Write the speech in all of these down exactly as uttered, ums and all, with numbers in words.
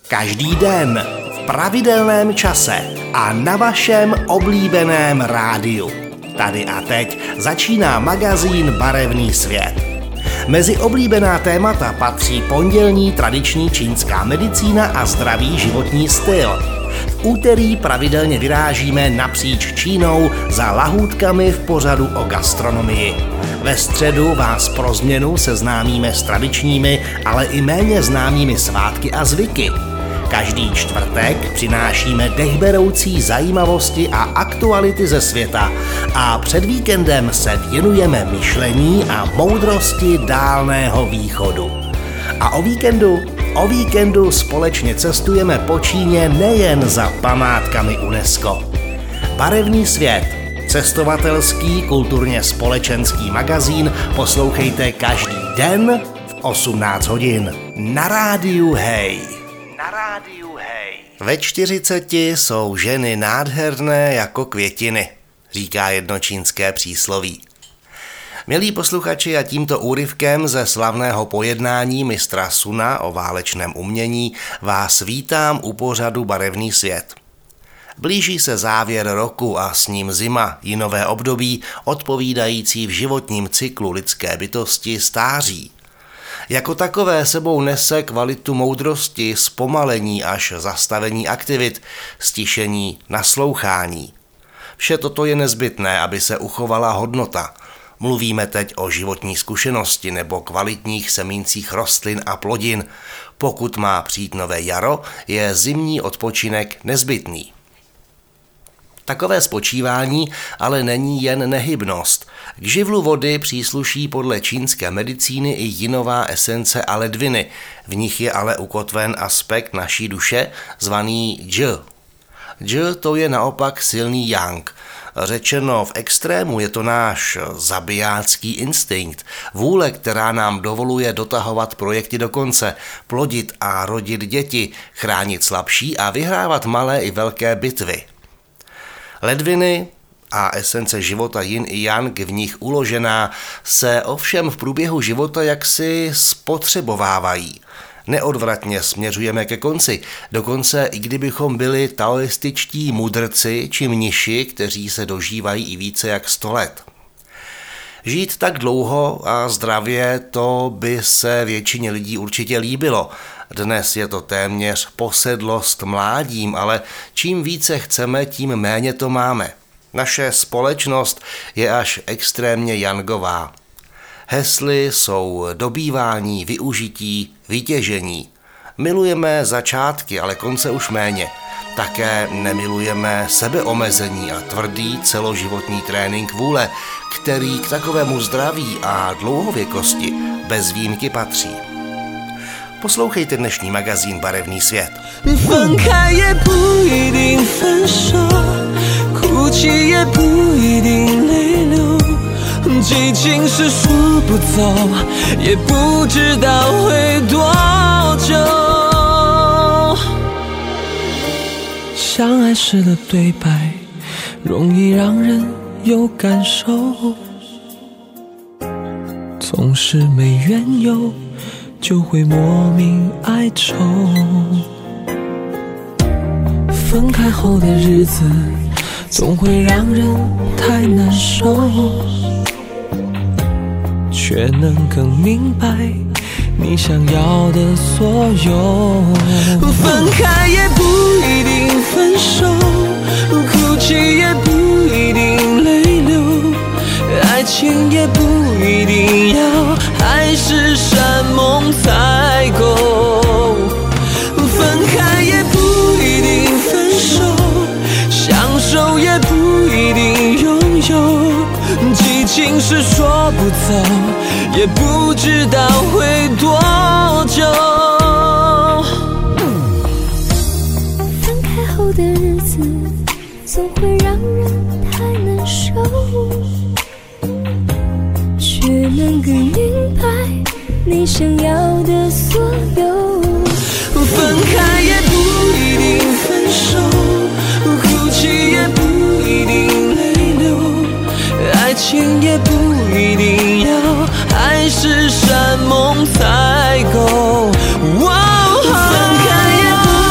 Každý den, v pravidelném čase a na vašem oblíbeném rádiu. Tady a teď začíná magazín Barevný svět. Mezi oblíbená témata patří pondělní tradiční čínská medicína a zdravý životní styl. V úterý pravidelně vyrážíme napříč Čínou za lahůdkami v pořadu o gastronomii. Ve středu vás pro změnu seznámíme s tradičními, ale i méně známými svátky a zvyky. Každý čtvrtek přinášíme dechberoucí zajímavosti a aktuality ze světa a před víkendem se věnujeme myšlení a moudrosti Dálného východu. A o víkendu? O víkendu společně cestujeme po Číně nejen za památkami UNESCO. Barevný svět, cestovatelský, kulturně společenský magazín poslouchejte každý den v osmnáct hodin na rádiu Hej. Na rádiu Hej. Ve čtyřiceti jsou ženy nádherné jako květiny, říká jedno čínské přísloví. Milí posluchači, a tímto úryvkem ze slavného pojednání mistra Suna o válečném umění vás vítám u pořadu Barevný svět. Blíží se závěr roku a s ním zima, jinové období odpovídající v životním cyklu lidské bytosti stáří. Jako takové sebou nese kvalitu moudrosti, zpomalení až zastavení aktivit, stišení, naslouchání. Vše toto je nezbytné, aby se uchovala hodnota. Mluvíme teď o životní zkušenosti nebo kvalitních semíncích rostlin a plodin. Pokud má přijít nové jaro, je zimní odpočinek nezbytný. Takové spočívání ale není jen nehybnost. K živlu vody přísluší podle čínské medicíny i jinová esence a ledviny. V nich je ale ukotven aspekt naší duše, zvaný dž. Dž to je naopak silný yang. Řečeno v extrému je to náš zabijácký instinkt, vůle, která nám dovoluje dotahovat projekty do konce, plodit a rodit děti, chránit slabší a vyhrávat malé i velké bitvy. Ledviny a esence života yin i yang v nich uložená se ovšem v průběhu života jaksi spotřebovávají. Neodvratně směřujeme ke konci, dokonce i kdybychom byli taoističtí mudrci či mniši, kteří se dožívají i více jak sto let. Žít tak dlouho a zdravě, to by se většině lidí určitě líbilo. Dnes je to téměř posedlost mládím, ale čím více chceme, tím méně to máme. Naše společnost je až extrémně yangová. Hesly jsou dobývání, využití, vytěžení. Milujeme začátky, ale konce už méně. Také nemilujeme sebeomezení a tvrdý celoživotní trénink vůle, který k takovému zdraví a dlouhověkosti bez výjimky patří. Poslouchejte dnešní magazín Barevný svět. 却能更明白你想要的所有。分开也不一定分手，哭泣也不一定泪流，爱情也不一定要海誓山盟才够。分开也不一定分手，相守也不一定拥有，激情是说不走，也不知道会多久。 分开后的日子总会让人太难受，却能更明白你想要的所有。 分开也不一定分手，哭泣也不一定泪流，爱情也不一定要海誓山盟才够。分开也不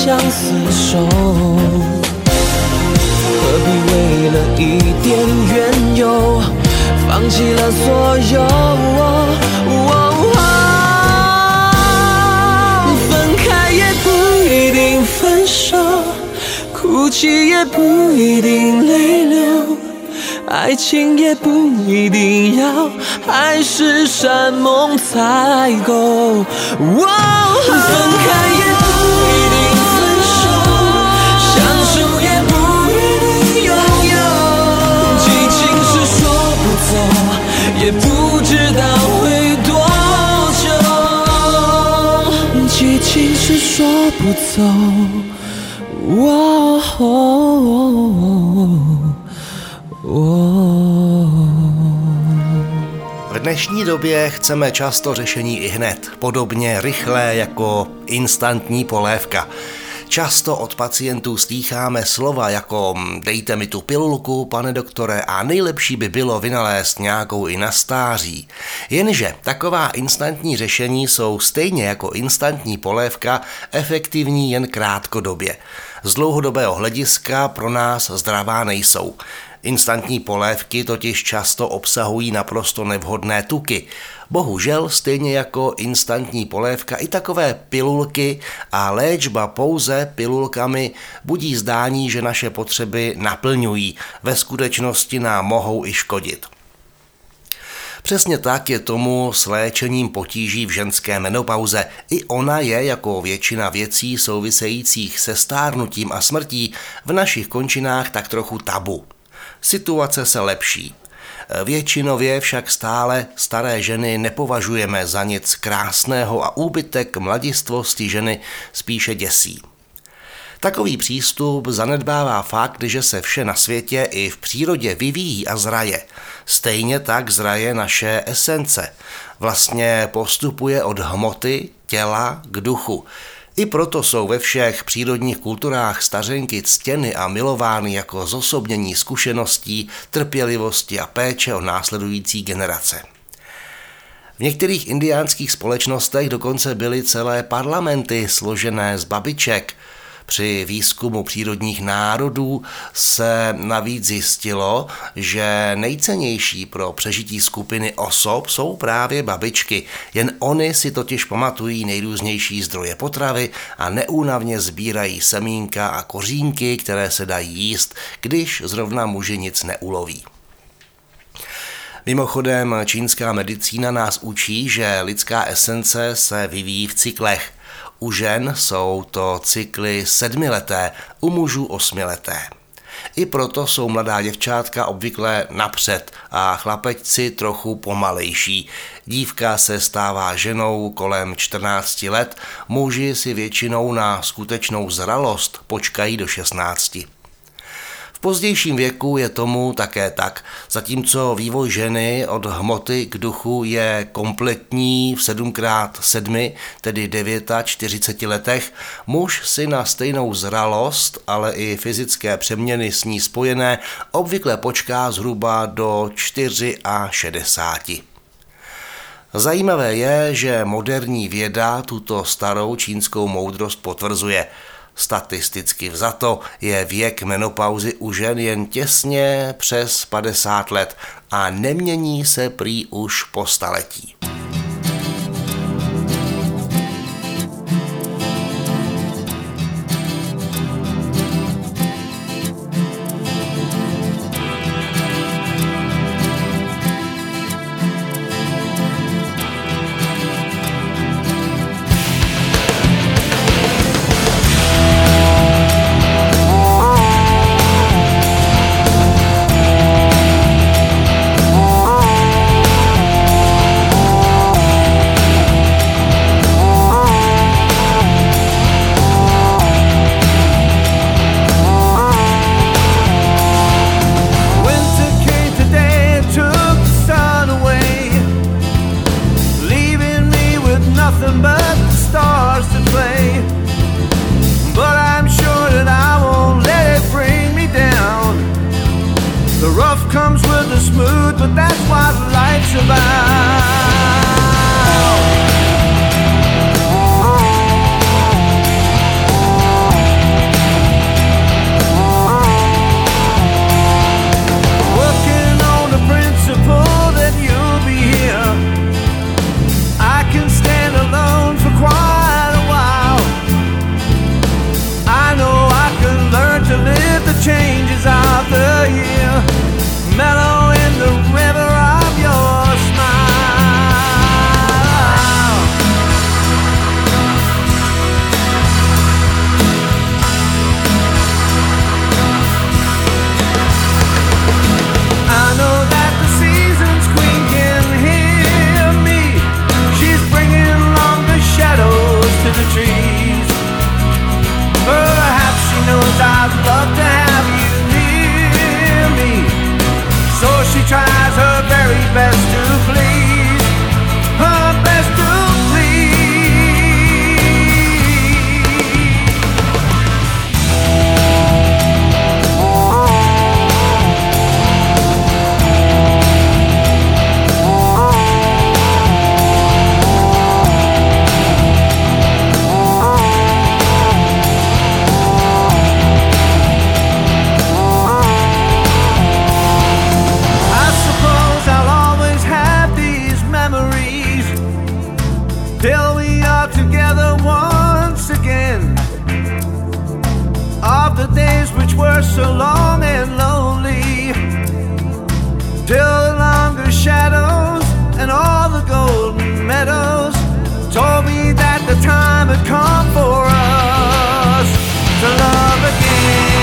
相厮守，何必为了一点缘由放弃了所有、哦哦哦、分开也不一定分手，哭泣也不一定泪流，爱情也不一定要海誓山盟才够、哦、分开也不一定分手，相守也不一定拥有，激情是说不走也不知道会多久，激情是说不走、哦 V dnešní době chceme často řešení ihned, podobně rychlé jako instantní polévka. Často od pacientů slýcháme slova jako dejte mi tu pilulku, pane doktore, a nejlepší by bylo vynalézt nějakou i na stáří. Jenže taková instantní řešení jsou stejně jako instantní polévka efektivní jen krátkodobě. Z dlouhodobého hlediska pro nás zdravá nejsou. Instantní polévky totiž často obsahují naprosto nevhodné tuky. Bohužel stejně jako instantní polévka i takové pilulky a léčba pouze pilulkami budí zdání, že naše potřeby naplňují. Ve skutečnosti nám mohou i škodit. Přesně tak je tomu s léčením potíží v ženské menopauze. I ona je, jako většina věcí souvisejících se stárnutím a smrtí, v našich končinách tak trochu tabu. Situace se lepší. Většinově však stále staré ženy nepovažujeme za nic krásného a úbytek mladistvosti ženy spíše děsí. Takový přístup zanedbává fakt, že se vše na světě i v přírodě vyvíjí a zraje. Stejně tak zraje naše esence. Vlastně postupuje od hmoty, těla k duchu. I proto jsou ve všech přírodních kulturách stařenky ctěny a milovány jako zosobnění zkušeností, trpělivosti a péče o následující generace. V některých indiánských společnostech dokonce byly celé parlamenty složené z babiček. Při výzkumu přírodních národů se navíc zjistilo, že nejcennější pro přežití skupiny osob jsou právě babičky. Jen oni si totiž pamatují nejrůznější zdroje potravy a neúnavně sbírají semínka a kořínky, které se dají jíst, když zrovna muži nic neuloví. Mimochodem, čínská medicína nás učí, že lidská esence se vyvíjí v cyklech. U žen jsou to cykly sedmileté, u mužů osmileté. I proto jsou mladá děvčátka obvykle napřed a chlapečci trochu pomalejší. Dívka se stává ženou kolem čtrnácti let, muži si většinou na skutečnou zralost počkají do šestnácti. V pozdějším věku je tomu také tak, zatímco vývoj ženy od hmoty k duchu je kompletní v sedm krát sedmi, tedy čtyřiceti devíti letech, muž si na stejnou zralost, ale i fyzické přeměny s ní spojené obvykle počká zhruba do šedesáti čtyř. Zajímavé je, že moderní věda tuto starou čínskou moudrost potvrzuje. Statisticky vzato je věk menopauzy u žen jen těsně přes padesát let a nemění se prý už po staletí. Comes with the smooth, but that's what life's about. days which were so long and lonely, till the longer shadows and all the golden meadows told me that the time had come for us to love again.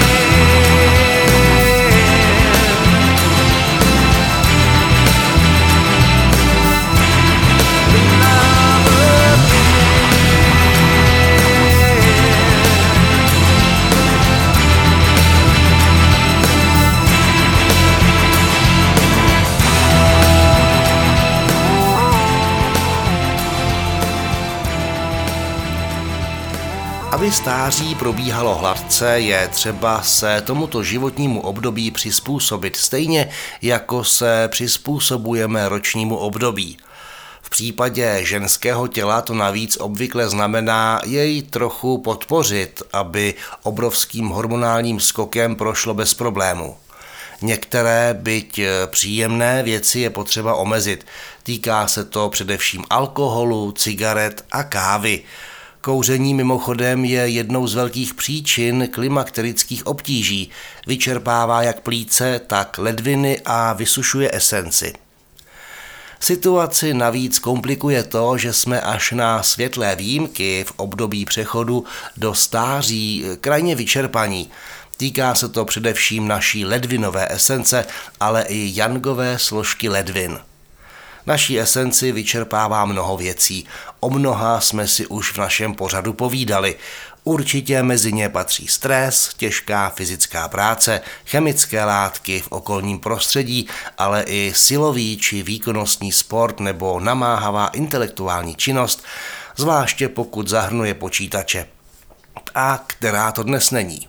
Aby stáří probíhalo hladce, je třeba se tomuto životnímu období přizpůsobit, stejně jako se přizpůsobujeme ročnímu období. V případě ženského těla to navíc obvykle znamená jej trochu podpořit, aby obrovským hormonálním skokem prošlo bez problému. Některé, byť příjemné věci je potřeba omezit. Týká se to především alkoholu, cigaret a kávy. Kouření mimochodem je jednou z velkých příčin klimakterických obtíží. Vyčerpává jak plíce, tak ledviny a vysušuje esenci. Situaci navíc komplikuje to, že jsme až na světlé výjimky v období přechodu do stáří krajně vyčerpaní. Týká se to především naší ledvinové esence, ale i jangové složky ledvin. Naší esenci vyčerpává mnoho věcí. O mnoha jsme si už v našem pořadu povídali. Určitě mezi ně patří stres, těžká fyzická práce, chemické látky v okolním prostředí, ale i silový či výkonnostní sport nebo namáhavá intelektuální činnost, zvláště pokud zahrnuje počítače. A která to dnes není.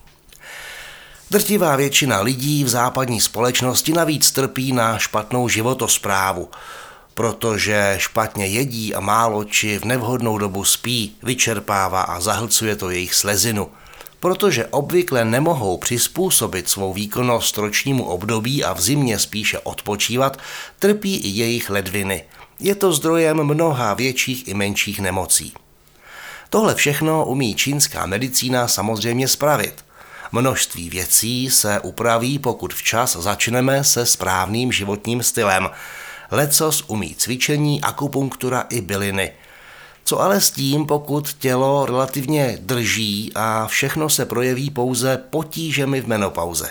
Drtivá většina lidí v západní společnosti navíc trpí na špatnou životosprávu. Protože špatně jedí a málo či v nevhodnou dobu spí, vyčerpává a zahlcuje to jejich slezinu. Protože obvykle nemohou přizpůsobit svou výkonnost ročnímu období a v zimě spíše odpočívat, trpí i jejich ledviny. Je to zdrojem mnoha větších i menších nemocí. Tohle všechno umí čínská medicína samozřejmě spravit. Množství věcí se upraví, pokud včas začneme se správným životním stylem. Lecos umí cvičení, akupunktura i byliny. Co ale s tím, pokud tělo relativně drží a všechno se projeví pouze potížemi v menopauze?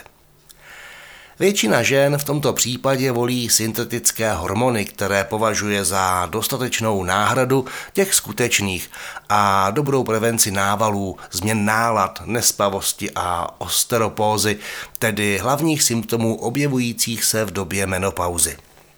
Většina žen v tomto případě volí syntetické hormony, které považuje za dostatečnou náhradu těch skutečných a dobrou prevenci návalů, změn nálad, nespavosti a osteopózy, tedy hlavních symptomů objevujících se v době menopauzy.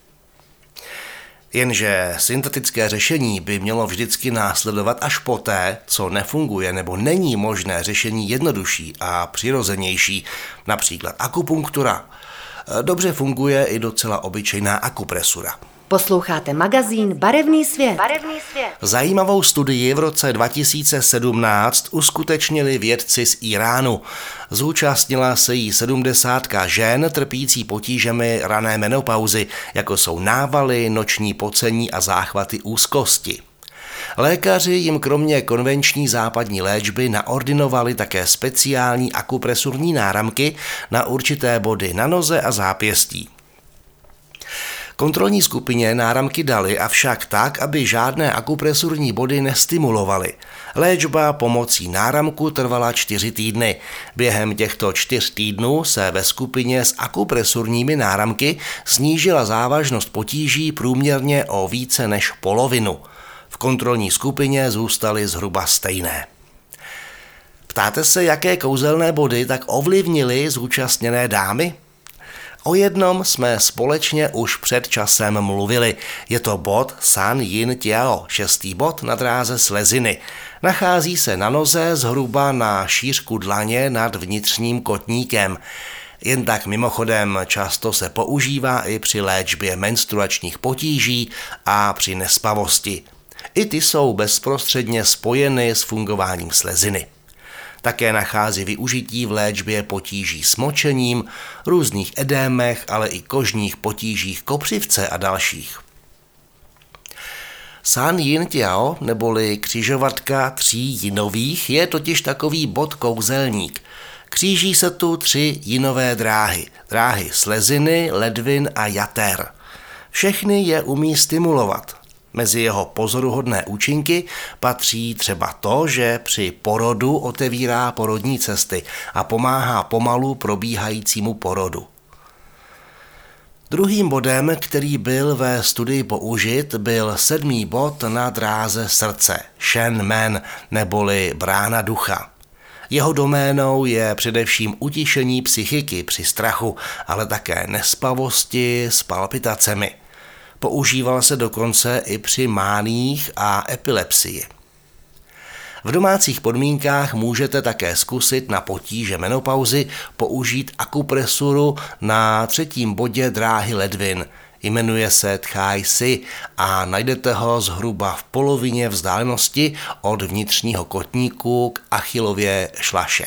Jenže syntetické řešení by mělo vždycky následovat až poté, co nefunguje nebo není možné řešení jednodušší a přirozenější, například akupunktura. Dobře funguje i docela obyčejná akupresura. Posloucháte magazín Barevný svět. Barevný svět. Zajímavou studii v roce dva tisíce sedmnáct uskutečnili vědci z Iránu. Zúčastnila se jí sedmdesátka žen trpící potížemi rané menopauzy, jako jsou návaly, noční pocení a záchvaty úzkosti. Lékaři jim kromě konvenční západní léčby naordinovali také speciální akupresurní náramky na určité body na noze a zápěstí. Kontrolní skupině náramky dali, avšak tak, aby žádné akupresurní body nestimulovaly. Léčba pomocí náramku trvala čtyři týdny. Během těchto čtyř týdnů se ve skupině s akupresurními náramky snížila závažnost potíží průměrně o více než polovinu. V kontrolní skupině zůstaly zhruba stejné. Ptáte se, jaké kouzelné body tak ovlivnily zúčastněné dámy? O jednom jsme společně už před časem mluvili. Je to bod San Yin Tiao, šestý bod na dráze sleziny. Nachází se na noze zhruba na šířku dlaně nad vnitřním kotníkem. Jen tak mimochodem často se používá i při léčbě menstruačních potíží a při nespavosti. I ty jsou bezprostředně spojeny s fungováním sleziny. Také nachází využití v léčbě potíží s močením, různých edémech, ale i kožních potížích kopřivce a dalších. San Yin Tiao, neboli křižovatka tří jinových, je totiž takový bod kouzelník. Kříží se tu tři jinové dráhy. Dráhy sleziny, ledvin a jater. Všechny je umí stimulovat. Mezi jeho pozoruhodné účinky patří třeba to, že při porodu otevírá porodní cesty a pomáhá pomalu probíhajícímu porodu. Druhým bodem, který byl ve studii použit, byl sedmý bod na dráze srdce, Shen Men, neboli brána ducha. Jeho doménou je především utišení psychiky při strachu, ale také nespavosti s palpitacemi. Používal se dokonce i při máních a epilepsii. V domácích podmínkách můžete také zkusit na potíže menopauzy použít akupresuru na třetím bodě dráhy ledvin. Jmenuje se Tchaj Si a najdete ho zhruba v polovině vzdálenosti od vnitřního kotníku k Achillově šlaše.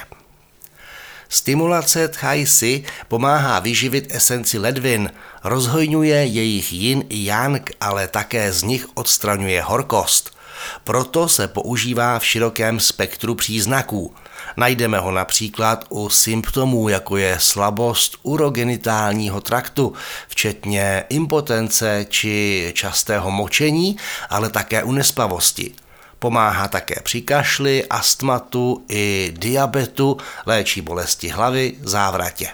Stimulace Tchaj Si pomáhá vyživit esenci ledvin, rozhojňuje jejich yin i yang, ale také z nich odstraňuje horkost. Proto se používá v širokém spektru příznaků. Najdeme ho například u symptomů, jako je slabost urogenitálního traktu, včetně impotence či častého močení, ale také u nespavosti. Pomáhá také při kašli, astmatu i diabetu, léčí bolesti hlavy, závratě.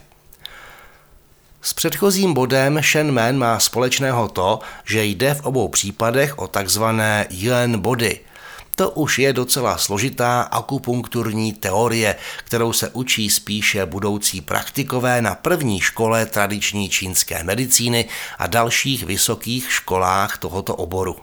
S předchozím bodem Shen Men má společného to, že jde v obou případech o takzvané yuan body. To už je docela složitá akupunkturní teorie, kterou se učí spíše budoucí praktikové na první škole tradiční čínské medicíny a dalších vysokých školách tohoto oboru.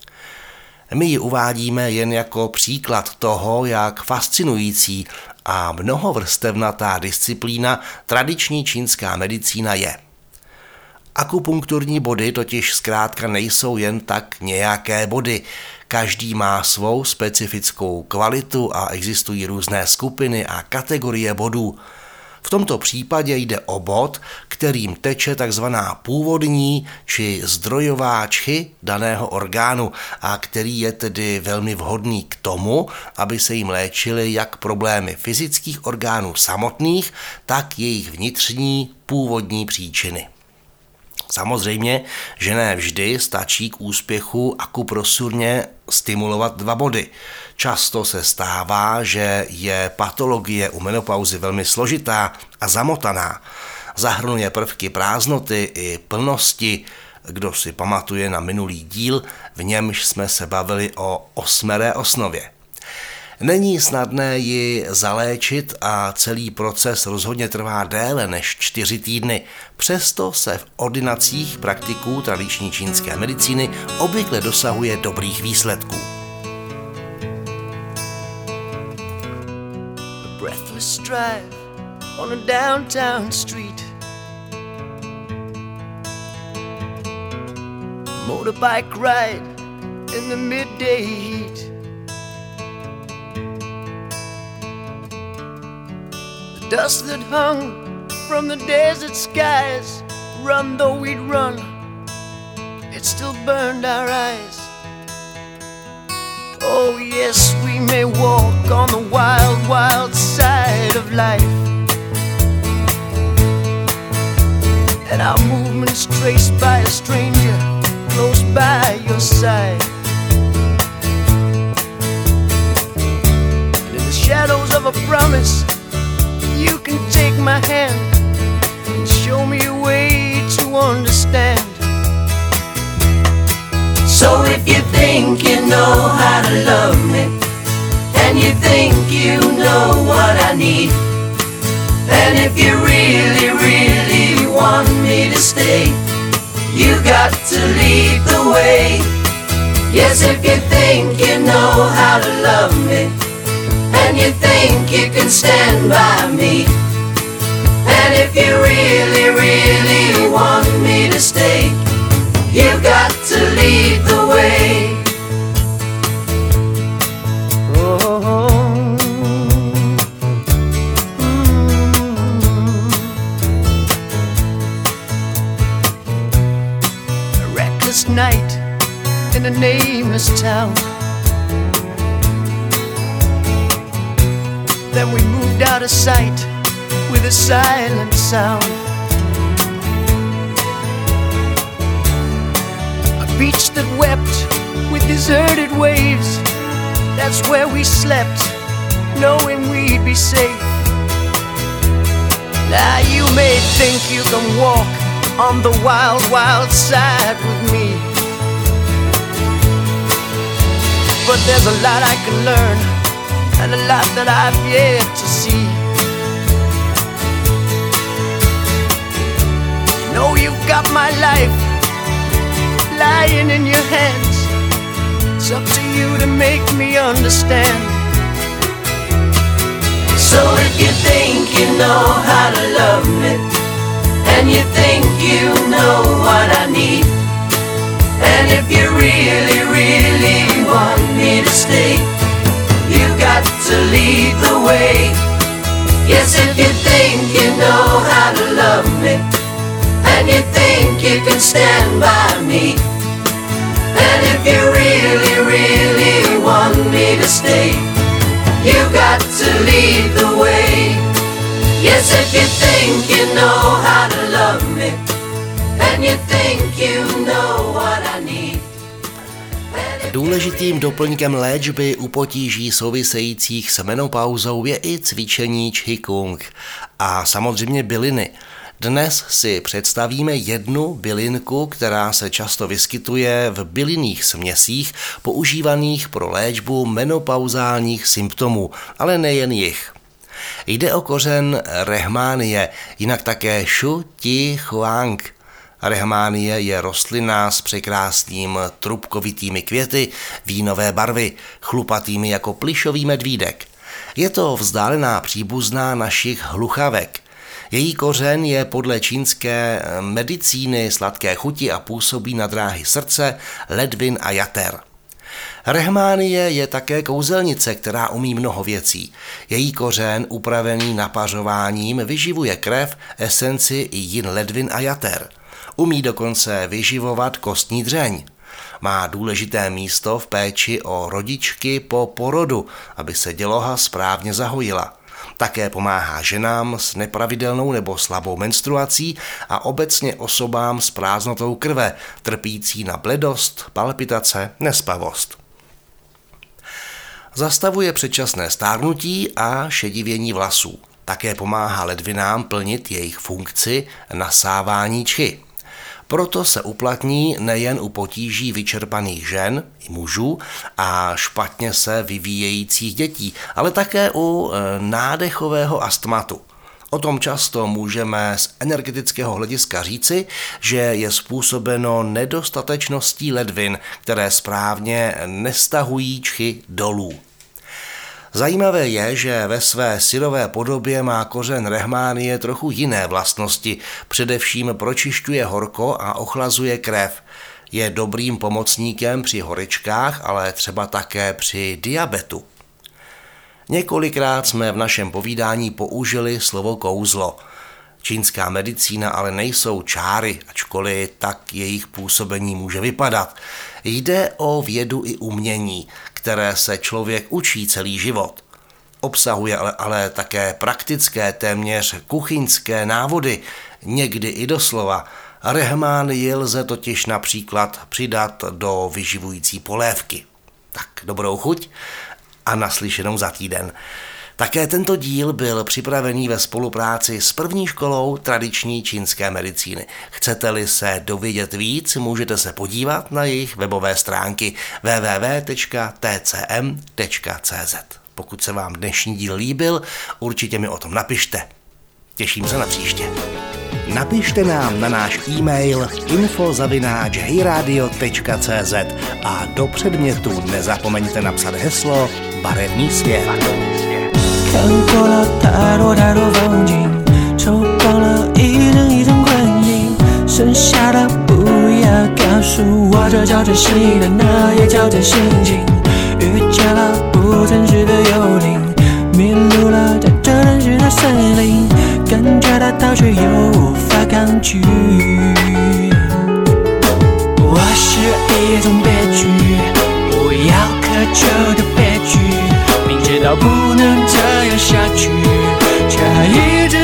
My ji uvádíme jen jako příklad toho, jak fascinující a mnohovrstevnatá disciplína tradiční čínská medicína je. Akupunkturní body totiž zkrátka nejsou jen tak nějaké body. Každý má svou specifickou kvalitu a existují různé skupiny a kategorie bodů. V tomto případě jde o bod, kterým teče takzvaná původní či zdrojová čchy daného orgánu a který je tedy velmi vhodný k tomu, aby se jim léčily jak problémy fyzických orgánů samotných, tak jejich vnitřní původní příčiny. Samozřejmě, že ne vždy stačí k úspěchu akupresurně stimulovat dva body. Často se stává, že je patologie u menopauzy velmi složitá a zamotaná. Zahrnuje prvky prázdnoty i plnosti. Kdo si pamatuje na minulý díl, v němž jsme se bavili o osmeré osnově. Není snadné ji zaléčit a celý proces rozhodně trvá déle než čtyři týdny. Přesto se v ordinacích praktiků tradiční čínské medicíny obvykle dosahuje dobrých výsledků. A breathless drive on a downtown street. A motorbike ride in the midday heat. Dust that hung from the desert skies, run though we'd run, it still burned our eyes. Oh yes, we may walk on the wild, wild side of life, and our movements traced by a stranger close by your side. And in the shadows of a promise, you can take my hand and show me a way to understand. So if you think you know how to love me, and you think you know what I need, and if you really, really want me to stay, you got to lead the way. Yes, if you think you know how to love me, and you think you can stand by me, and if you really, really want me to stay, you've got to lead the way. Oh, mm. A reckless night in a nameless town. Then we moved out of sight with a silent sound. A beach that wept with deserted waves, that's where we slept, knowing we'd be safe. Now you may think you can walk on the wild, wild side with me, but there's a lot I can learn and a lot that I've yet to see. You know you've got my life lying in your hands. It's up to you to make me understand. So if you think you know how to love me, and you think you know what I need, and if you really, really want me to stay, you've got to lead the way. Yes, if you think you know how to love me, and you think you can stand by me, and if you really, really want me to stay, you've got to lead the way. Yes, if you think you know how to love me, and you think you know what I need. Důležitým doplňkem léčby u potíží souvisejících s menopauzou je i cvičení Qigong a samozřejmě byliny. Dnes si představíme jednu bylinku, která se často vyskytuje v bylinných směsích používaných pro léčbu menopauzálních symptomů, ale nejen jich. Jde o kořen rehmánie, jinak také Shu Ti Huang. Rehmánie je rostlina s překrásným trubkovitými květy vínové barvy, chlupatými jako plyšový medvídek. Je to vzdálená příbuzná našich hluchavek. Její kořen je podle čínské medicíny sladké chuti a působí na dráhy srdce, ledvin a jater. Rehmánie je také kouzelnice, která umí mnoho věcí. Její kořen, upravený napařováním, vyživuje krev, esenci i jin ledvin a jater. Umí dokonce vyživovat kostní dřeň. Má důležité místo v péči o rodičky po porodu, aby se děloha správně zahojila. Také pomáhá ženám s nepravidelnou nebo slabou menstruací a obecně osobám s prázdnotou krve, trpící na bledost, palpitace, nespavost. Zastavuje předčasné stárnutí a šedivění vlasů. Také pomáhá ledvinám plnit jejich funkci nasávání čchy. Proto se uplatní nejen u potíží vyčerpaných žen i mužů a špatně se vyvíjejících dětí, ale také u nádechového astmatu. O tom často můžeme z energetického hlediska říci, že je způsobeno nedostatečností ledvin, které správně nestahují čchy dolů. Zajímavé je, že ve své syrové podobě má kořen rehmánie trochu jiné vlastnosti, především pročišťuje horko a ochlazuje krev. Je dobrým pomocníkem při horečkách, ale třeba také při diabetu. Několikrát jsme v našem povídání použili slovo kouzlo. Čínská medicína ale nejsou čáry, ačkoliv tak jejich působení může vypadat. Jde o vědu i umění, které se člověk učí celý život. Obsahuje ale, ale také praktické, téměř kuchyňské návody, někdy i doslova. Rehmánii lze totiž například přidat do vyživující polévky. Tak dobrou chuť a naslyšenou za týden. Také tento díl byl připravený ve spolupráci s první školou tradiční čínské medicíny. Chcete-li se dovědět víc, můžete se podívat na jejich webové stránky w w w tečka t c m tečka c z. Pokud se vám dnešní díl líbil, určitě mi o tom napište. Těším se na příště. Napište nám na náš e-mail info zavináč hejradio tečka c z a do předmětu nezapomeňte napsat heslo Barevný svět. 看过了太多太多风景，抽光了一帧一帧光影，剩下的不要告诉我，这叫真心的，那也叫真性情。遇见了不真实的幽灵，迷路了在这人世的森林，感觉得到却又无法抗拒。我是一种悲剧，不要苛求的悲剧。明知道不能这样下去，却还一直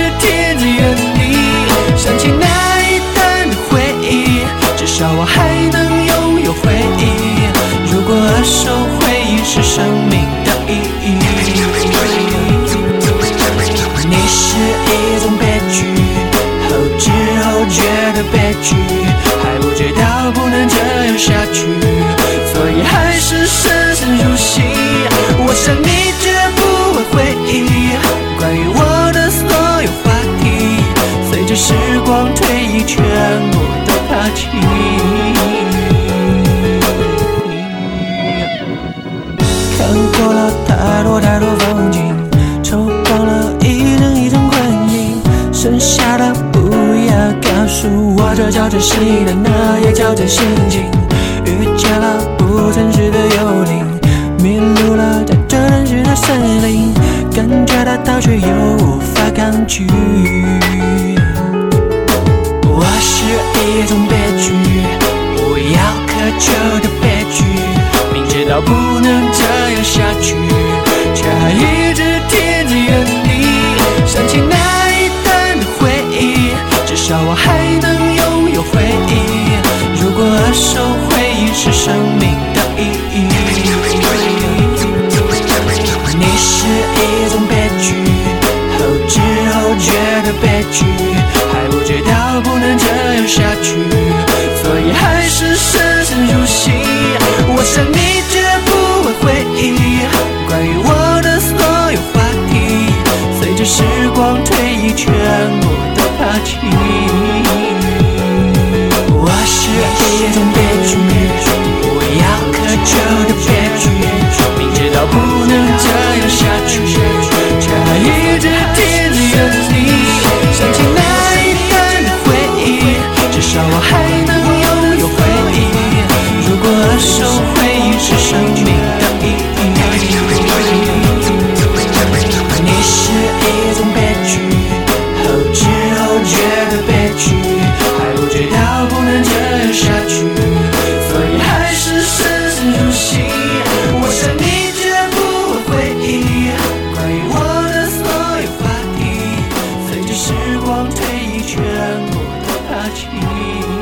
是深深入心。我想你绝不会回忆关于我的所有话题，随着时光推移，全部都抛弃。看过了太多太多风景，抽光了一张一张幻影，剩下的不要告诉我，这叫真心的，那也叫真性情。遇见了不真实的幽灵，迷路了在这人世的森林，感觉得到却又无法抗拒。我是一种悲剧，不要苛求的悲剧，明知道不能这样下去，却还一直贴着你。想起那一段的回忆，至少我还能拥有回忆。如果二手回忆是生命的意义，你是一种悲剧，后知后觉的悲剧，还不知道不能这样下去，所以还是深深入心。我想你绝不会回忆关于我的所有话题，随着时光推移，全部都抛弃。我是一种悲剧，不要苛求的悲剧，明知道不能这样下去，却还一直贴着你。想起那一段的回忆，至少我还能拥有回忆。如果二手回忆是生命的意义，你是一种悲剧，后知后觉的悲剧，还不知道不能这样下去，所以还是深深入心。我想你绝不会回忆关于我的所有话题，随着时光推移，全部都抛弃。